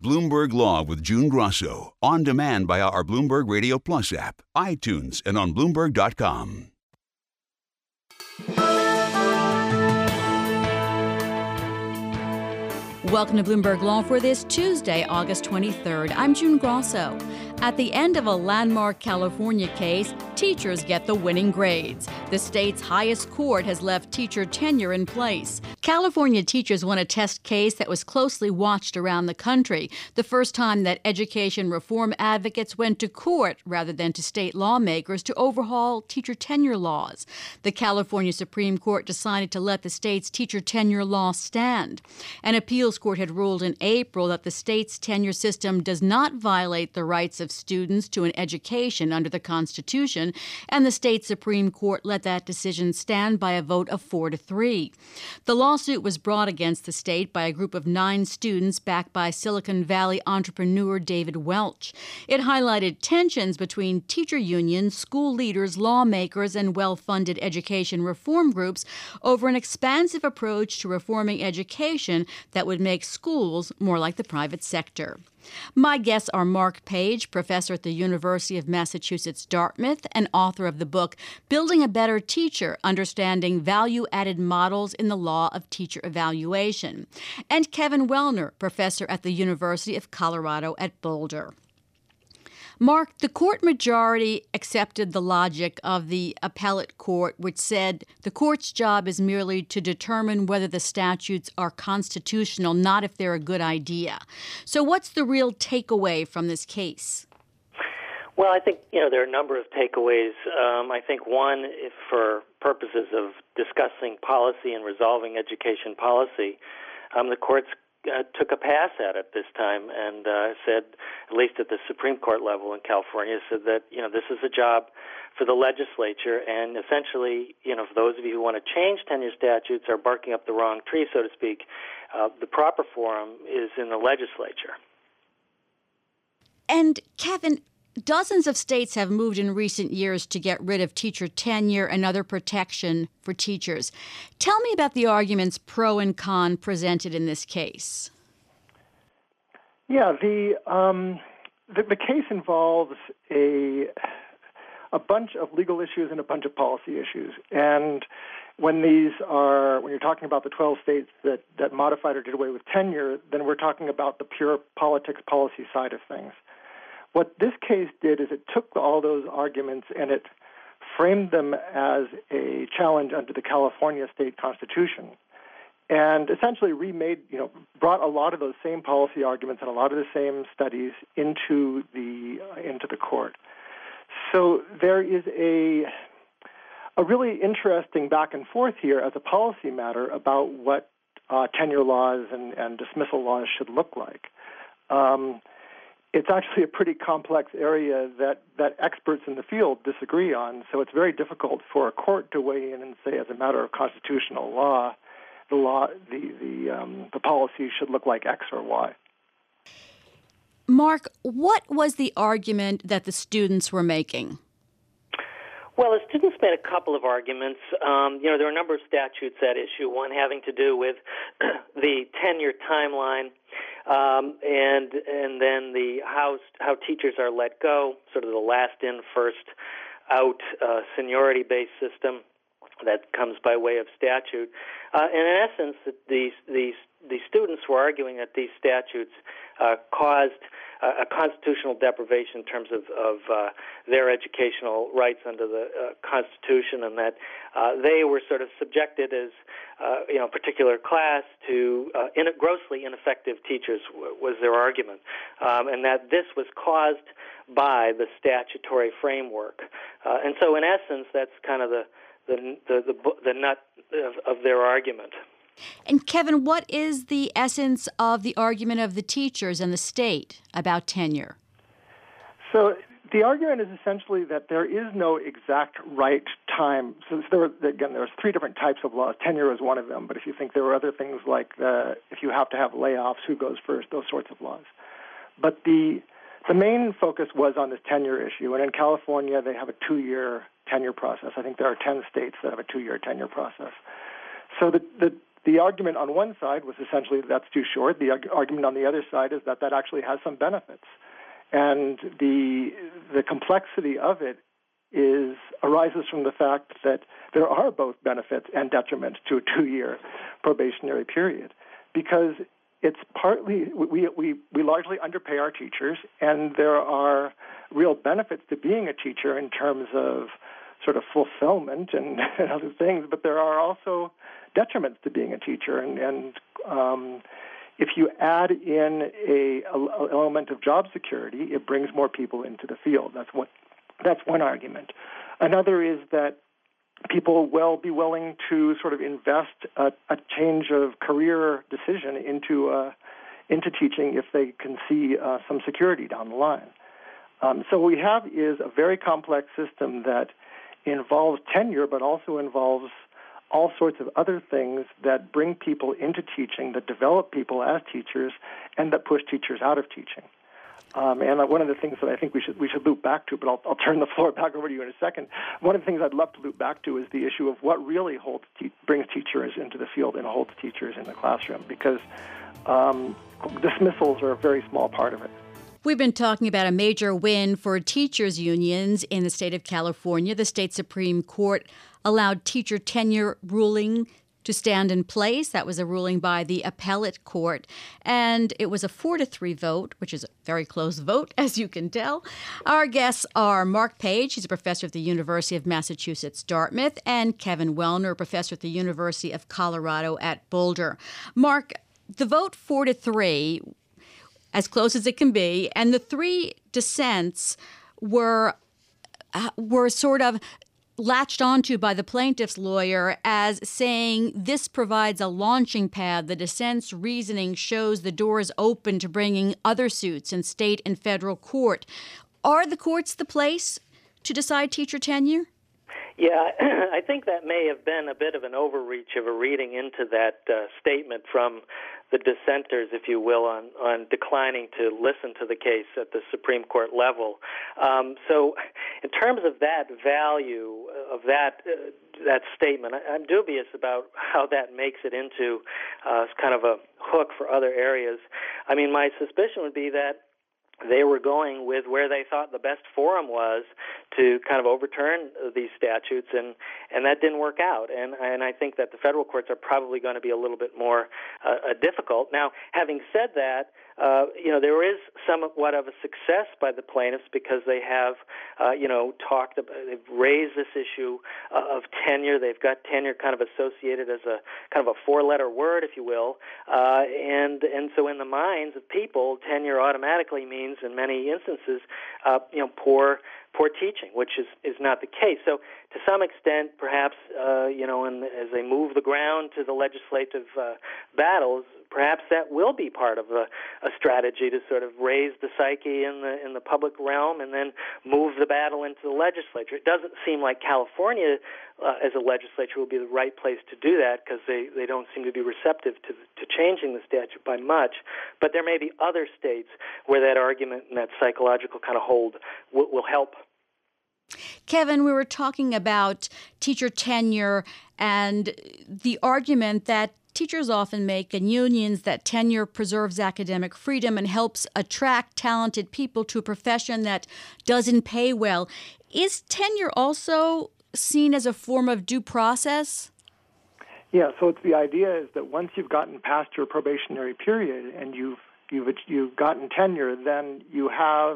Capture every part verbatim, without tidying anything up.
Bloomberg Law with June Grosso, on demand via our Bloomberg Radio Plus app, iTunes, and on Bloomberg dot com. Welcome to Bloomberg Law for this Tuesday, August twenty-third. I'm June Grosso. At the end of a landmark California case, teachers get the winning grades. The state's highest court has left teacher tenure in place. California teachers won a test case that was closely watched around the country, the first time that education reform advocates went to court rather than to state lawmakers to overhaul teacher tenure laws. The California Supreme Court decided to let the state's teacher tenure law stand. An appeals court had ruled in April that the state's tenure system does not violate the rights of students to an education under the Constitution, and the state Supreme Court let that decision stand by a vote of four to three. The lawsuit was brought against the state by a group of nine students backed by Silicon Valley entrepreneur David Welch. It highlighted tensions between teacher unions, school leaders, lawmakers, and well-funded education reform groups over an expansive approach to reforming education that would make schools more like the private sector. My guests are Mark Page, professor at the University of Massachusetts Dartmouth and author of the book Building a Better Teacher, Understanding Value-Added Models in the Law of Teacher Evaluation, and Kevin Wellner, professor at the University of Colorado at Boulder. Mark, the court majority accepted the logic of the appellate court, which said the court's job is merely to determine whether the statutes are constitutional, not if they're a good idea. So what's the real takeaway from this case? Well, I think, you know, there are a number of takeaways. Um, I think one, if for purposes of discussing policy and resolving education policy, um, the court's Uh, took a pass at it this time and uh, said, at least at the Supreme Court level in California, said that, you know, this is a job for the legislature, and essentially, you know, for those of you who want to change tenure statutes are barking up the wrong tree, so to speak. Uh, the proper forum is in the legislature. And Kevin, dozens of states have moved in recent years to get rid of teacher tenure and other protection for teachers. Tell me about the arguments pro and con presented in this case. Yeah, the um, the, the case involves a a bunch of legal issues and a bunch of policy issues. And when these are, when you're talking about the twelve states that, that modified or did away with tenure, then we're talking about the pure politics policy side of things. What this case did is it took all those arguments and it framed them as a challenge under the California state constitution, and essentially remade, you know, brought a lot of those same policy arguments and a lot of the same studies into the uh, into the court. So there is a a really interesting back and forth here as a policy matter about what uh, tenure laws and, and dismissal laws should look like. Um, It's actually a pretty complex area that, that experts in the field disagree on, so it's very difficult for a court to weigh in and say, as a matter of constitutional law, the law, the the, um, the policy should look like X or Y. Mark, what was the argument that the students were making? Well, the students made a couple of arguments. Um, you know, there are a number of statutes at issue, one having to do with the tenure timeline, um, and and then the how how teachers are let go, sort of the last in, first out uh, seniority-based system that comes by way of statute. Uh, and in essence, these these these students were arguing that these statutes uh, caused a constitutional deprivation in terms of, of uh, their educational rights under the uh, Constitution, and that uh, they were sort of subjected as, uh, you know, a particular class to uh, in grossly ineffective teachers w- was their argument, um, and that this was caused by the statutory framework. Uh, and so, in essence, that's kind of the the the, the, the nut of, of their argument. And Kevin, what is the essence of the argument of the teachers and the state about tenure? So the argument is essentially that there is no exact right time. So there were, again, there's three different types of laws. Tenure is one of them, but if you think there were other things like the, if you have to have layoffs, who goes first, those sorts of laws. But the the main focus was on this tenure issue, and in California they have a two-year tenure process. I think there are ten states that have a two-year tenure process. So the, the the argument on one side was essentially that that's too short. The argument on the other side is that that actually has some benefits. And the the complexity of it is arises from the fact that there are both benefits and detriments to a two-year probationary period, because it's partly we we we largely underpay our teachers, and there are real benefits to being a teacher in terms of sort of fulfillment and, and other things, but there are also detriments to being a teacher, and and um, if you add in a, a, a element of job security, it brings more people into the field. That's what that's one argument. Another is that people will be willing to sort of invest a, a change of career decision into uh, into teaching if they can see uh, some security down the line. Um, so what we have is a very complex system that involves tenure, but also involves all sorts of other things that bring people into teaching, that develop people as teachers, and that push teachers out of teaching. Um, and one of the things that I think we should we should loop back to, but I'll, I'll turn the floor back over to you in a second. One of the things I'd love to loop back to is the issue of what really holds te- brings teachers into the field and holds teachers in the classroom, because um, dismissals are a very small part of it. We've been talking about a major win for teachers' unions in the state of California. The state Supreme Court allowed teacher tenure ruling to stand in place. That was a ruling by the appellate court. And it was a four to three vote, which is a very close vote, as you can tell. Our guests are Mark Page, he's a professor at the University of Massachusetts, Dartmouth, and Kevin Wellner, a professor at the University of Colorado at Boulder. Mark, the vote four to three, as close as it can be, and the three dissents were uh, were sort of latched onto by the plaintiff's lawyer as saying this provides a launching pad. The dissent's reasoning shows the doors open to bringing other suits in state and federal court. Are the courts the place to decide teacher tenure? Yeah, I think that may have been a bit of an overreach of a reading into that uh, statement from the dissenters, if you will, on, on declining to listen to the case at the Supreme Court level. Um, so in terms of that value of that uh, that statement, I, I'm dubious about how that makes it into uh, kind of a hook for other areas. I mean, my suspicion would be that they were going with where they thought the best forum was to kind of overturn these statutes, and, and that didn't work out. And, and I think that the federal courts are probably going to be a little bit more uh, difficult. Now, having said that, uh, you know, there is somewhat of a success by the plaintiffs because they have, uh, you know, talked about, they've raised this issue uh, of tenure. They've got tenure kind of associated as a kind of a four-letter word, if you will. Uh, and, and so in the minds of people, tenure automatically means in many instances, uh, you know, poor poor teaching, which is, is not the case. So to some extent, perhaps, uh, you know, in, as they move the ground to the legislative uh, battles, perhaps that will be part of a, a strategy to sort of raise the psyche in the in the public realm and then move the battle into the legislature. It doesn't seem like California uh, as a legislature will be the right place to do that because they, they don't seem to be receptive to, to changing the statute by much. But there may be other states where that argument and that psychological kind of hold will, will help. Kevin, we were talking about teacher tenure and the argument that teachers often make and unions that tenure preserves academic freedom and helps attract talented people to a profession that doesn't pay well. Is tenure also seen as a form of due process? Yeah, so it's the idea is that once you've gotten past your probationary period and you've you've you've gotten tenure, then you have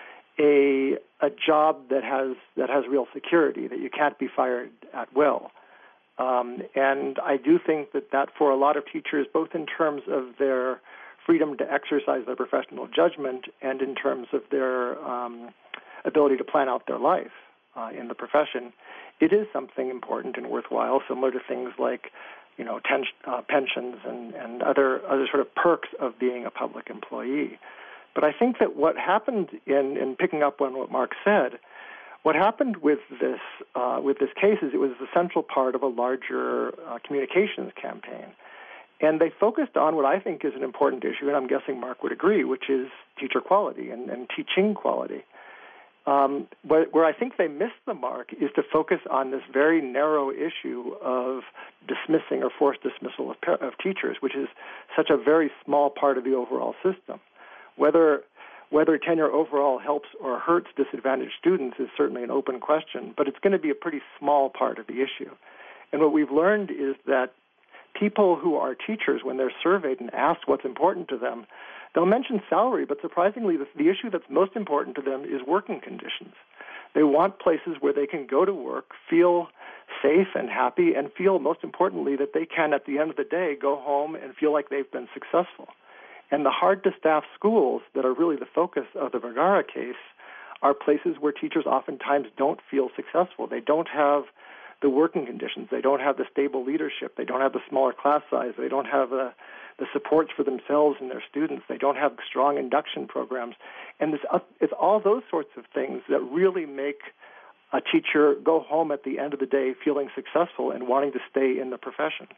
a a job that has that has real security, that you can't be fired at will. Um, and I do think that that for a lot of teachers, both in terms of their freedom to exercise their professional judgment and in terms of their um, ability to plan out their life uh, in the profession, it is something important and worthwhile, similar to things like, you know, ten, uh, pensions and, and other other sort of perks of being a public employee. But I think that what happened in, in picking up on what Mark said, what happened with this uh, with this case is it was the central part of a larger uh, communications campaign. And they focused on what I think is an important issue, and I'm guessing Mark would agree, which is teacher quality and, and teaching quality. Um, but where I think they missed the mark is to focus on this very narrow issue of dismissing or forced dismissal of, of teachers, which is such a very small part of the overall system. Whether whether tenure overall helps or hurts disadvantaged students is certainly an open question, but it's going to be a pretty small part of the issue. And what we've learned is that people who are teachers, when they're surveyed and asked what's important to them, they'll mention salary, but surprisingly, the, the issue that's most important to them is working conditions. They want places where they can go to work, feel safe and happy, and feel, most importantly, that they can, at the end of the day, go home and feel like they've been successful. And the hard-to-staff schools that are really the focus of the Vergara case are places where teachers oftentimes don't feel successful. They don't have the working conditions. They don't have the stable leadership. They don't have the smaller class size. They don't have the, the supports for themselves and their students. They don't have strong induction programs. And this, uh, it's all those sorts of things that really make a teacher go home at the end of the day feeling successful and wanting to stay in the profession.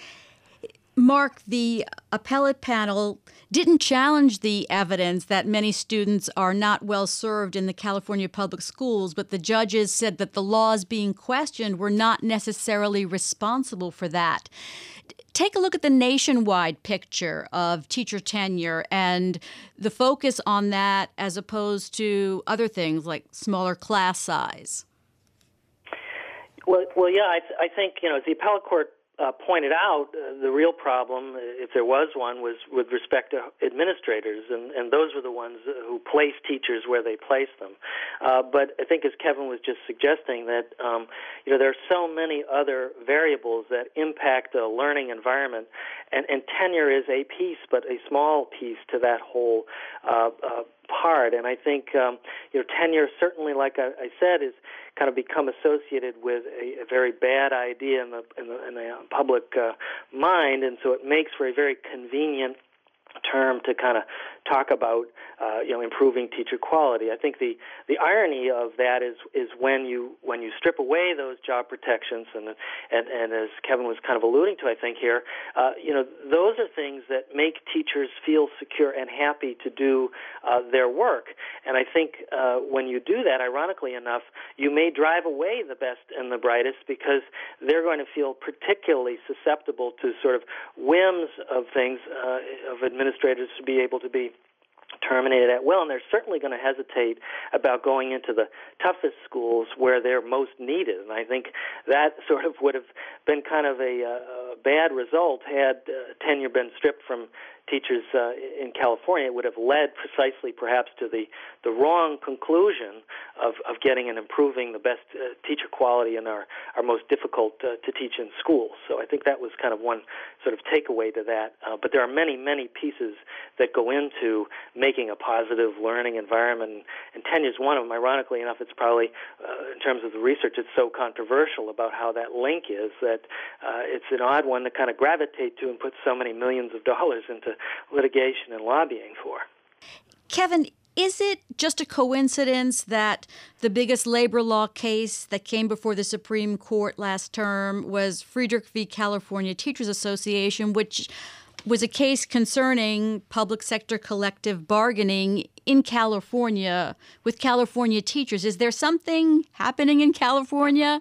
Mark, the appellate panel didn't challenge the evidence that many students are not well served in the California public schools, but the judges said that the laws being questioned were not necessarily responsible for that. Take a look at the nationwide picture of teacher tenure and the focus on that as opposed to other things like smaller class size. Well, well, yeah, I, th- I think, you know, as the appellate court Uh, pointed out, uh, the real problem, if there was one, was with respect to administrators, and, and those were the ones who place teachers where they place them. Uh, but I think, as Kevin was just suggesting, that um, you know there are so many other variables that impact the learning environment, and, and tenure is a piece, but a small piece to that whole uh, uh, part. And I think um, you know tenure, certainly, like I, I said, is kind of become associated with a, a very bad idea in the in the, in the public uh, mind, and so it makes for a very convenient term to kind of talk about, uh, you know, improving teacher quality. I think the, the irony of that is is when you when you strip away those job protections, and and, and as Kevin was kind of alluding to, I think here, uh, you know, those are things that make teachers feel secure and happy to do uh, their work. And I think uh, when you do that, ironically enough, you may drive away the best and the brightest because they're going to feel particularly susceptible to sort of whims of things, uh, of administrators to be able to be terminated at will, and they're certainly going to hesitate about going into the toughest schools where they're most needed. And I think that sort of would have been kind of a, a bad result had uh, tenure been stripped from teachers uh, in California. It would have led precisely perhaps to the, the wrong conclusion of, of getting and improving the best uh, teacher quality in our, our most difficult uh, to teach in schools. So I think that was kind of one sort of takeaway to that. Uh, but there are many, many pieces that go into making a positive learning environment, and tenure is one of them. Ironically enough, it's probably, uh, in terms of the research, it's so controversial about how that link is that uh, it's an odd one to kind of gravitate to and put so many millions of dollars into litigation and lobbying for. Kevin, is it just a coincidence that the biggest labor law case that came before the Supreme Court last term was Friedrich v. California Teachers Association, which was a case concerning public sector collective bargaining in California with California teachers? Is there something happening in California?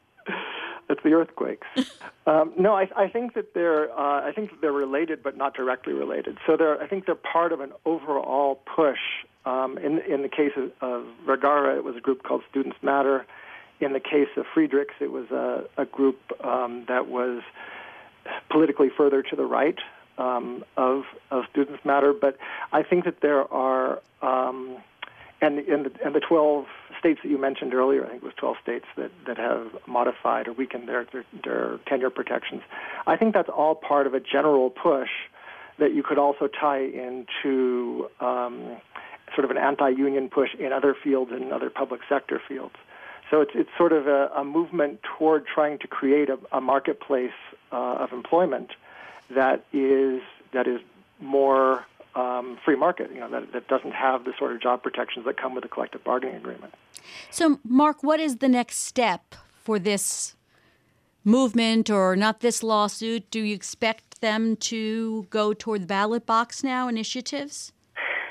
It's the earthquakes. um, no, I, I think that they're. Uh, I think that they're related, but not directly related. So they're. I think they're part of an overall push. Um, in in the case of, of Vergara, it was a group called Students Matter. In the case of Friedrichs, it was a, a group um, that was politically further to the right um, of of Students Matter. But I think that there are. Um, And, and, the, and the twelve states that you mentioned earlier, I think it was twelve states that, that have modified or weakened their, their, their tenure protections. I think that's all part of a general push that you could also tie into um, sort of an anti-union push in other fields and other public sector fields. So it's it's sort of a, a movement toward trying to create a, a marketplace uh, of employment that is that is more Um, free market, you know, that, that doesn't have the sort of job protections that come with a collective bargaining agreement. So, Mark, what is the next step for this movement, or not this lawsuit? Do you expect them to go toward the ballot box now, initiatives?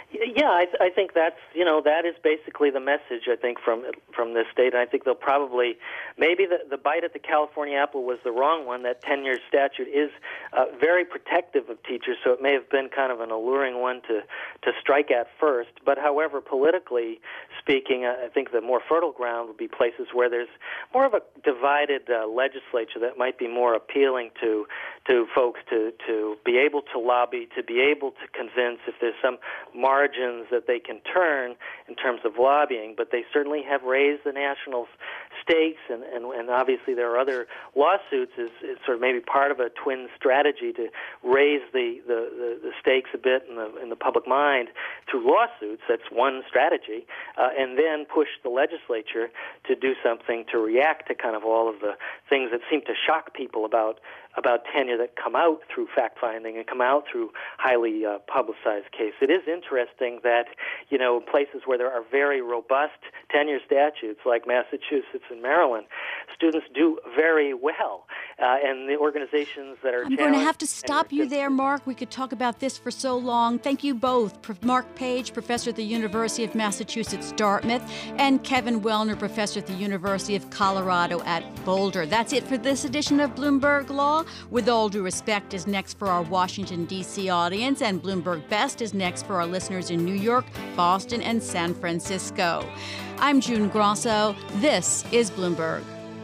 Yeah, I, I think that's, you know, that is basically the message, I think, from from this state. And I think they'll probably, maybe the, the bite at the California apple was the wrong one. That ten-year statute is uh, very protective of teachers, so it may have been kind of an alluring one to, to strike at first. But however, politically speaking, I think the more fertile ground would be places where there's more of a divided uh, legislature that might be more appealing to to folks to, to be able to lobby, to be able to convince if there's some margins that they can turn in terms of lobbying. But they certainly have raised the national stakes, and, and, and obviously there are other lawsuits is, is sort of maybe part of a twin strategy to raise the, the, the, the stakes a bit in the, in the public mind through lawsuits. That's one strategy. Uh, and then push the legislature to do something to react to kind of all of the things that seem to shock people about about tenure that come out through fact-finding and come out through highly uh, publicized cases. It is interesting that, you know, in places where there are very robust tenure statutes like Massachusetts and Maryland, students do very well. Uh, and the organizations that are I'm going to have to stop you there, Mark. We could talk about this for so long. Thank you both. Mark Page, professor at the University of Massachusetts, Dartmouth, and Kevin Wellner, professor at the University of Colorado at Boulder. That's it for this edition of Bloomberg Law. With All Due Respect is next for our Washington, D C audience, and Bloomberg Best is next for our listeners in New York, Boston, and San Francisco. I'm June Grosso. This is Bloomberg.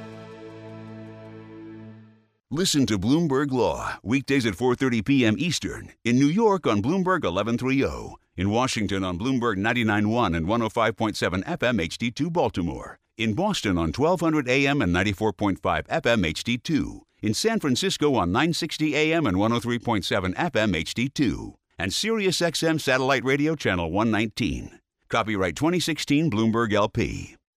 Listen to Bloomberg Law weekdays at four thirty p.m. Eastern, in New York on Bloomberg eleven thirty, in Washington on Bloomberg ninety-nine point one and one oh five point seven F M H D two Baltimore, in Boston on twelve hundred A M and ninety-four point five F M H D two, in San Francisco on nine sixty A M and one oh three point seven F M H D two, and Sirius X M Satellite Radio Channel one nineteen. Copyright twenty sixteen Bloomberg L P.